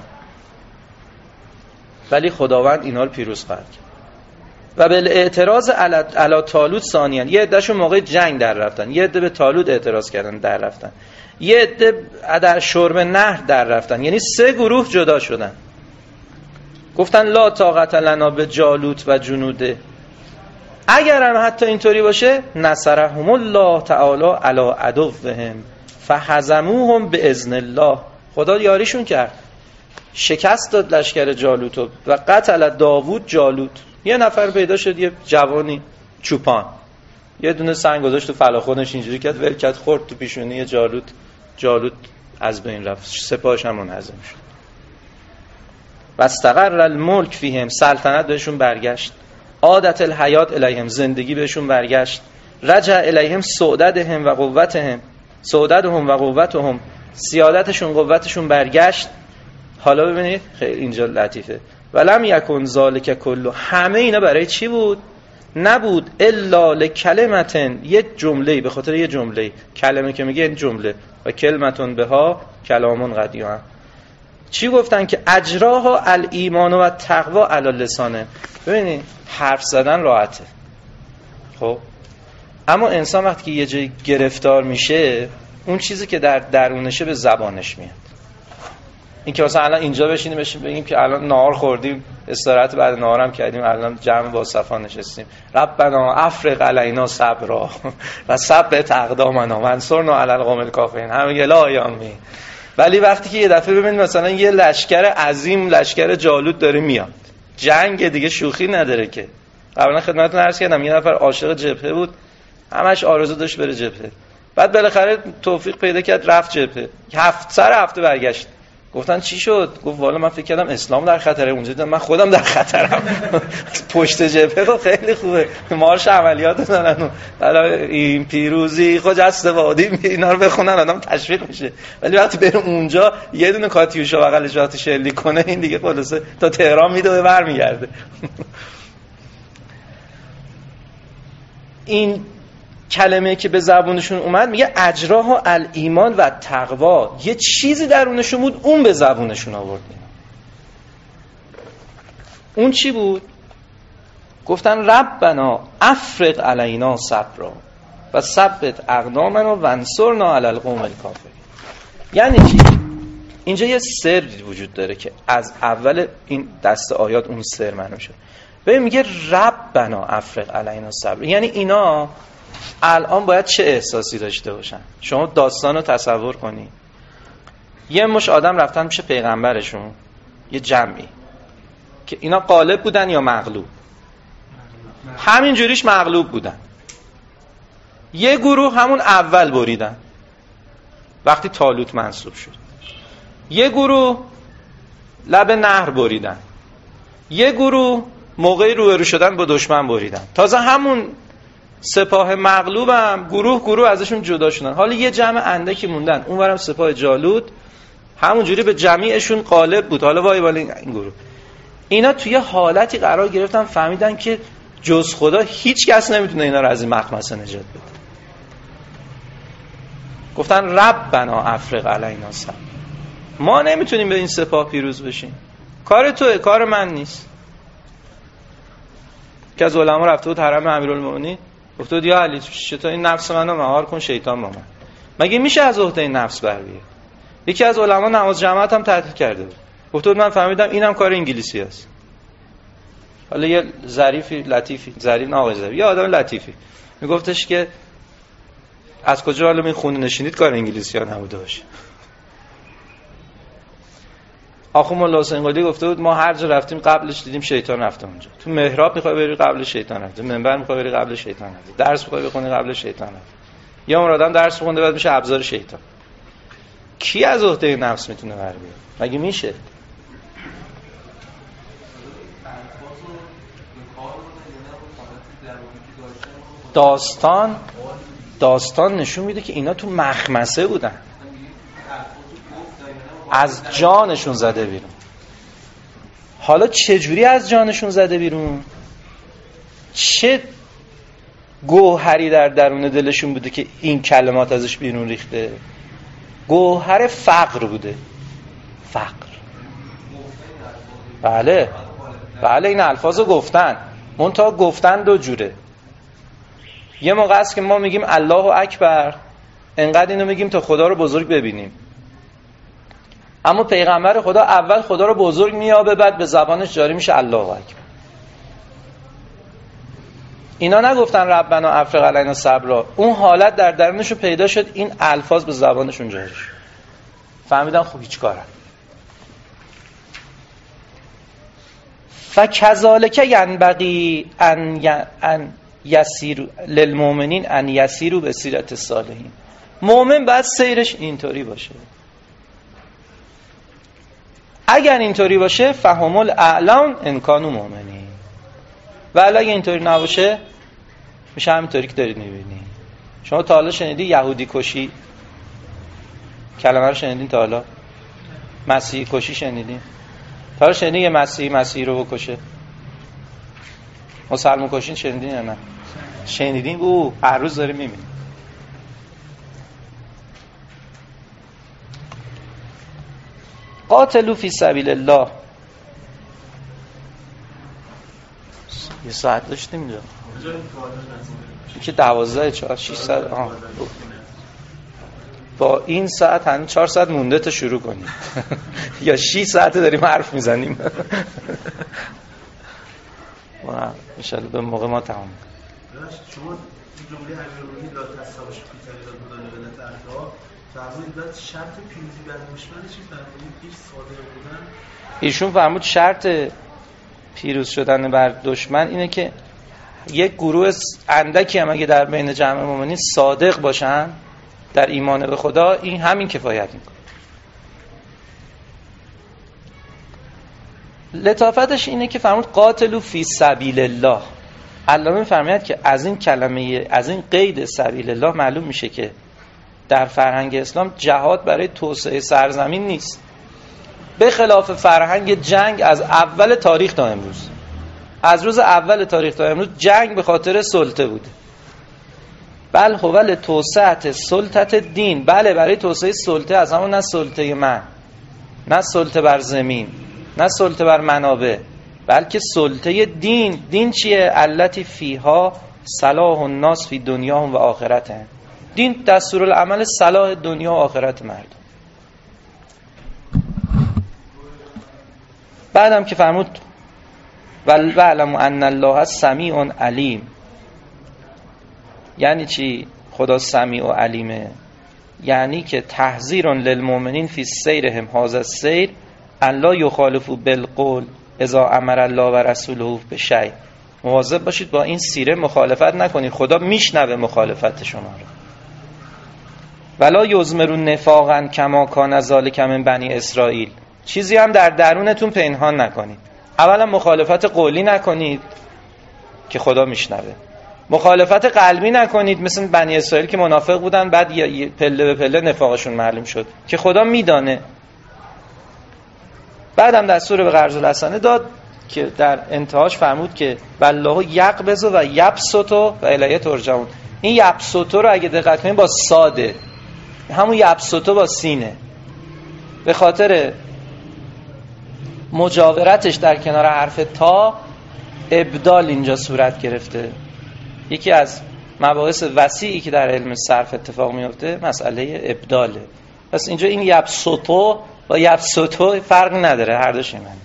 Speaker 1: ولی خداوند اینا رو پیروز خواهد کرد. و بالاعتراض علی طالوت ثانیاً، یه عدهشون موقع جنگ در رفتن، یه عده به طالوت اعتراض کردن در رفتن، یه عده در شرب نهر در رفتن. یعنی سه گروه جدا شدن. گفتن لا طاقت لنا به جالوت و جنوده. اگر هم حتی اینطوری باشه نصرهم الله تعالی علی عدوهم فهزموهم باذن الله، خدا یاریشون کرد، شکست داد لشکر جالوت و قتل داوود جالوت. یه نفر پیدا شد، یه جوانی چوپان، یه دونه سنگ گذاشت تو فلاخونش اینجوری کرد ول کرد، خورد تو پیشونی جالوت از بین رفت، سپاهش هم منهزم شد. و استقر الملک فیهم، سلطنت بهشون برگشت. عادت الحیات الیهم، زندگی بهشون برگشت. رجع الیهم سعددهم و قوتهم، سعددهم و قوتهم، سیادتشون قوتشون برگشت. حالا ببینید خیلی اینجا لطیفه. ولم یکن ذالک کله، همه اینا برای چی بود؟ نبود الا لکلمتن، یه جمله، به خاطر یه جمله. کلمه که میگه این جمله، و کلمتون بها کلامون قدیما. چی گفتن؟ که اجراها الایمان و تقوا علی لسانه. ببینید حرف زدن راحته، خب اما انسان وقتی که یه جای گرفتار میشه، اون چیزی که در درونشه به زبانش میاد. این که مثلا الان اینجا بشینیم بگیم که الان نهار خوردیم، استراحت بعد نهارم کردیم، الان جمع با صفا نشستیم، ربنا افرغ علینا صبرا و ثبت اقدامنا وانصرنا علی القوم الکافرین، همه الهی. ولی وقتی که یه دفعه ببینید مثلا یه لشکر عظیم، لشکر جالوت داره میاد، جنگ دیگه شوخی نداره که. قبلا خدمتتون عرض کردم یه نفر عاشق جبهه بود، همش آرزو داشت بره جبهه، بعد بالاخره توفیق پیدا کرد رفت جبهه، سر هفته برگشت، گفتن چی شد؟ گفت والا من فکر کردم اسلام در خطره، اونجا دیدم من خودم در خطرم. پشت جبهه خیلی خوبه، مارش عملیات دارن، این پیروزی خجسته وادی، اینا رو بخونن آدم تشویق میشه. ولی وقتی بره اونجا یه دونه کاتیوشا بغلش وقتی شلیک کنه، این دیگه خلاصه تا تهران میدوه برمیگرده. این کلمه که به زبونشون اومد میگه اجراها الایمان و تقوا، یه چیزی درونشون بود اون به زبونشون آورد. اون چی بود؟ گفتن ربنا افرغ علینا صبرا و ثبت اقدامنا وانصرنا علی القوم الکافرین. یعنی چی؟ اینجا یه سری وجود داره که از اول این دست آیات اون سر معلوم شد. ببین میگه ربنا افرغ علینا صبرا، یعنی اینا الان باید چه احساسی داشته باشن؟ شما داستان رو تصور کنی، یه مش آدم رفتن میشه پیغمبرشون، یه جمعی که اینا غالب بودن یا مغلوب؟ همین جوریش مغلوب بودن. یه گروه همون اول بریدن وقتی طالوت منصوب شد، یه گروه لب نهر بریدن، یه گروه موقعی روبرو شدن با دشمن بریدن. تازه همون سپاه مغلوبم گروه ازشون جدا شدن، حالا یه جمع اندکی موندن، اونورم سپاه جالوت همونجوری به جمعیشون غالب بود. حالا وای والا این گروه، اینا توی حالتی قرار گرفتن فهمیدن که جز خدا هیچ کس نمیتونه اینا رو از این مخمسه نجات بده. گفتن ربنا افرغ علینا صبر، ما نمیتونیم به این سپاه پیروز بشیم، کار توئه، کار من نیست. که از علما رفته بود حرم امیرالمومنین، گفته بود یا علی چطور این نفس منو مهار کن شیطان با من، مگه میشه از عهده این نفس بر بیاد؟ یکی از علما نماز جماعت هم تعطیل کرده بود، گفته بود من فهمیدم اینم کار انگلیسی است. حالا یه ظریفی لطیفی، ظریف نه آقای ظریف، یه آدم لطیفی میگفتش که از کجا حالا می خونه نشینید کار انگلیسی‌ها نبوده باشه. آخوند مولا حسین قلی گفته بود ما هر جا رفتیم قبلش دیدیم شیطان رفته اونجا. تو محراب میخوای بری قبل شیطان رفته، منبر میخوای بری قبل شیطان رفته، درس میخوای بخونی قبل شیطان رفته. یا اون آدم درس خونده بعد میشه ابزار شیطان. کی از عهده نفس میتونه بر بیاد؟ مگه میشه؟ داستان نشون میده که اینا تو مخمسه بودن، از جانشون زده بیرون. حالا چجوری از جانشون زده بیرون؟ چه گوهری در درون دلشون بوده که این کلمات ازش بیرون ریخته؟ گوهر فقر بوده. فقر. بله این الفاظو گفتن، منتها گفتن دو جوره. یه موقع است که ما میگیم الله اکبر، انقدر اینو میگیم تا خدا رو بزرگ ببینیم، اما پیغمبر خدا اول خدا رو بزرگ میابه بعد به زبانش جاری میشه الله اکبر. اینا نگفتن ربنا افرغ علینا صبرا، اون حالت در درونشون پیدا شد، این الفاظ به زبانشون جاری شد، فهمیدن خب هیچ کارن. فکذالک ینبغی ان یسیر للمؤمنین ان یسیروا بسیرت الصالحین. مؤمن باید سیرش اینطوری باشه. اگر اینطوری باشه فهم الاعلام ان کانوا مؤمنین، و اگه اینطوری نباشه میشه همینطوری که دارید میبینی. شما تا حالا شنیدی یهودی کشی؟ کلمه رو شنیدین تا حالا؟ مسیحی کشی شنیدین؟ تا حالا شنیدین یه مسیحی رو بکشه؟ مسلمان کشین شنیدین یا نه؟ شنیدین؟ او هر روز داریم میبینیم. قاتلوا فی سبیل الله. یه ساعت داشتیم اینجا که 12 4 600 با این ساعت هنوز 4 ساعت مونده تا شروع کنیم یا 6 ساعته داریم حرف میزنیم انشالله به موقع ما تمام.
Speaker 3: شما این جمله امیرالمومنین لا تساوش فی طریق بودن ولایت اهلها فرمودید بعد شرط پیروزی بر دشمن چی فرمودید؟ هیچ صادق بودن.
Speaker 1: ایشون فرمود شرط پیروز شدن بر دشمن اینه که یک گروه اندکی هم اگه در بین جمع مؤمنین صادق باشن در ایمان به خدا، این همین کفایت میکنه. لطافتش اینه که فرمود قاتلوا فی سبیل الله. علامه می‌فرماید که از این کلمه، از این قید سبیل الله معلوم میشه که در فرهنگ اسلام جهاد برای توسعه سرزمین نیست، به خلاف فرهنگ جنگ از اول تاریخ تا امروز. از روز اول تاریخ تا امروز جنگ به خاطر سلطه بوده. بل هو لتوسعة سلطة دین. بله، برای توسعه سلطه، از همون نه سلطه من، نه سلطه بر زمین، نه سلطه بر منابع، بلکه سلطه دین. دین چیه؟ التی فیها صلاح الناس فی دنیاهم و آخرتهم. دین دستورالعمل صلاح دنیا و آخرت مردم. بعدم که فرمود وَاعْلَمُوا أَنَّ اللَّهَ سَمِیعٌ عَلِیمٌ. یعنی چی خدا سمیع و علیمه؟ یعنی که تحذیر للمؤمنین فی سیرهم هذا السیر ان لا یخالفوا بالقول اذا امر الله و رسوله بشیء. مواظب باشید با این سیره مخالفت نکنید، خدا میشنوه مخالفت شما رو. ولا یضمروا نفاقا کما کان ذلک من بنی اسرائیل. چیزی هم در درونتون پنهان نکنید. اولا مخالفت قولی نکنید که خدا میشنوه، مخالفت قلبی نکنید مثل بنی اسرائیل که منافق بودن، بعد پله به پله نفاقشون معلوم شد که خدا میدانه. بعدم دستور به قرض الحسنه داد که در انتهاش فرمود که والله یقبض و یبسط و الیه ترجعون. این یبسط رو اگه دقت کنید با صاده، همون یبسط با سینه، به خاطر مجاورتش در کنار حرف تا ابدال اینجا صورت گرفته. یکی از مباحث وسیعی که در علم صرف اتفاق میفته مسئله ابداله. پس اینجا این یبسطو و یبسطو فرق نداره، هر دوش معنی.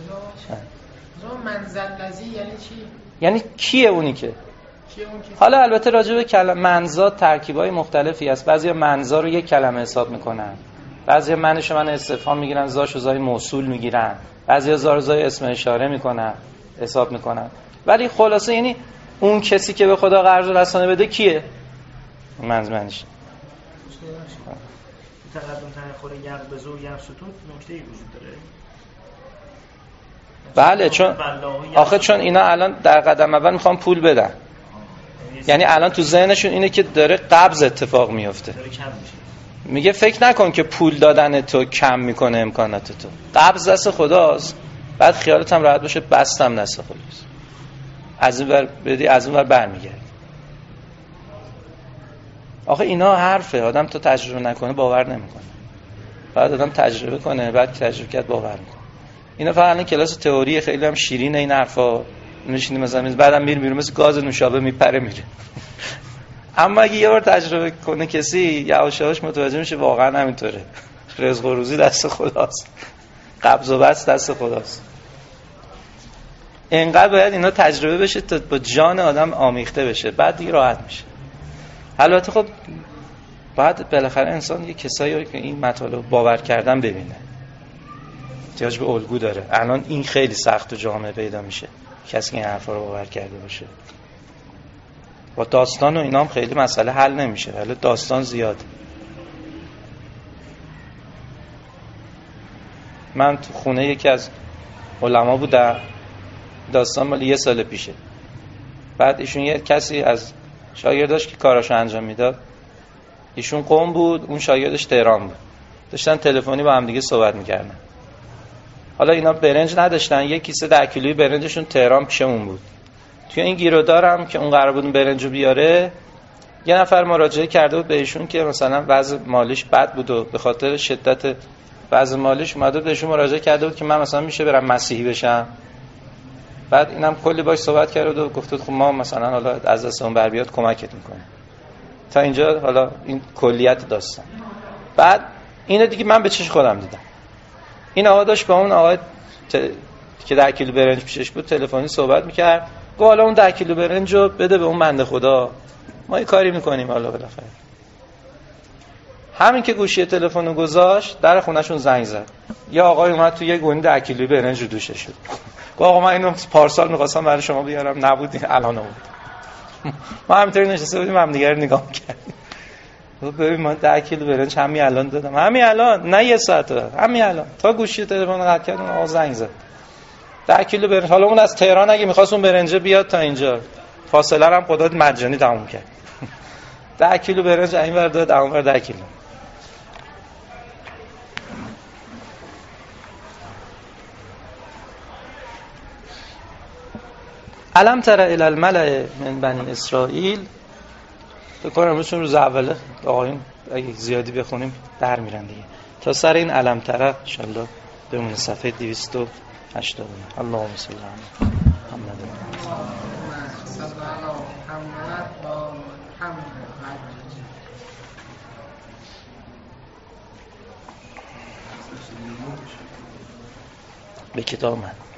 Speaker 4: منزل لذی یعنی چی؟
Speaker 1: یعنی کیه اونی که؟ حالا البته راجع به کلمه منزا ترکیبای مختلفی هست. بعضیا منزا رو یک کلمه حساب میکنن، بعضیا منش من استفهام میگیرن، زاشو زای موصول میگیرن، بعضیا زار زای اسم اشاره میکنن، حساب میکنن. ولی خلاصه یعنی اون کسی که به خدا قرض الحسنه بده کیه؟ منظورش
Speaker 2: تقدم تأخر یقبض و یبسطون نکته‌ای وجود داره.
Speaker 1: بله، چون اینا الان در قدم اول میخوان پول بدن، یعنی الان تو ذهنشون اینه که داره قبض اتفاق میفته. میگه فکر نکن که پول دادن تو کم میکنه امکانات تو، قبض دست خداست. بعد خیالت هم راحت باشه بستم دست خداست، از این ور بدی از اون ور برمیگردی. آخه اینا حرفه، آدم تو تجربه نکنه باور نمیکنه. بعد آدم تجربه کنه، بعد تجربه کرد باور میکنه. اینا فقط کلاس تئوری خیلی هم شیرینه این حرفا، میشینی مثلا بعدم میره مثل گاز نوشابه میپره میره. اما اگه یه بار تجربه کنه کسی یواش یواش متوجه میشه واقعا همینطوره. رزق و روزی دست خداست، قبض و بسط دست خداست. اینقدر باید اینا تجربه بشه تا با جان آدم آمیخته بشه، بعد دیگه راحت میشه. البته خب بعد بالاخره انسان یه کسایی که این مطالب باور کردن ببینه، احتیاج به الگو داره. الان این خیلی سخت تو جامعه پیدا میشه، کسی که این حرفا رو باور کرده باشه. با داستان و اینا هم خیلی مسئله حل نمیشه، ولی داستان زیاده. من تو خونه یکی از علما بودم، داستان مال 1 سال پیشه. بعد ایشون یه کسی از شاگرداش که کاراشو انجام میداد، ایشون قم بود، اون شاگردش تهران بود، داشتن تلفنی با هم دیگه صحبت میکردن. حالا اینا برنج نداشتن، یه کیسه 10 کیلویی برنجشون تهران پیشمون بود. توی این گیرودارم که اون قرار بود برنجو بیاره، یه نفر مراجعه کرده بود به ایشون که مثلا وضع مالیش بد بود و به خاطر شدت وضع مالیش اومده به ایشون مراجعه کرده بود که من مثلا میشه برم مسیحی بشم. بعد اینم کلی باش صحبت کرد و گفت خب ما مثلا حالا از دست اون بر بیاد کمکت میکنیم. تا اینجا حالا این کلیت داستان. بعد اینو دیگه من به چشم خودم دیدم. این آقا داشت با اون آقا که 10 کیلو برنج پیشش بود تلفنی صحبت میکرد. گفت حالا اون 10 کیلو برنج رو بده به اون بنده خدا، ما یه کاری میکنیم حالا بالاخره. همین که گوشی تلفن رو گذاشت در خونهشون زنگ زد. یه آقای اومد تو یه گونی 10 کیلو برنج رو دوشه شد. گفت آقا من اینو پارسال می‌خواستم برای شما بیارم نبود، الان اومد. ما همینطوری نشسته بودیم هم دیگه رو نگاه می‌کردیم. ببین من 10 کیلو برنج همین الان دادم، همین الان، نه یه ساعت، همین الان تا گوشی تلفن قطع کردم آقا زنگ زد 10 کیلو برنج. حالا اون از تهران اگه می‌خواست اون برنج بیاد تا اینجا فاصله هم خدا مجانی تموم کرد. 10 کیلو برنج اینور داد اونور 10 کیلو. علم تر الی الملأ من بنی اسرائیل. فکر کنم امروزشون روز اوله آقایون اگه زیادی بخونیم در میرن دیگه. تا سر این علم تر ان شاء الله بمونه صفحه 280. اللهم صل علی محمد. به کتاب من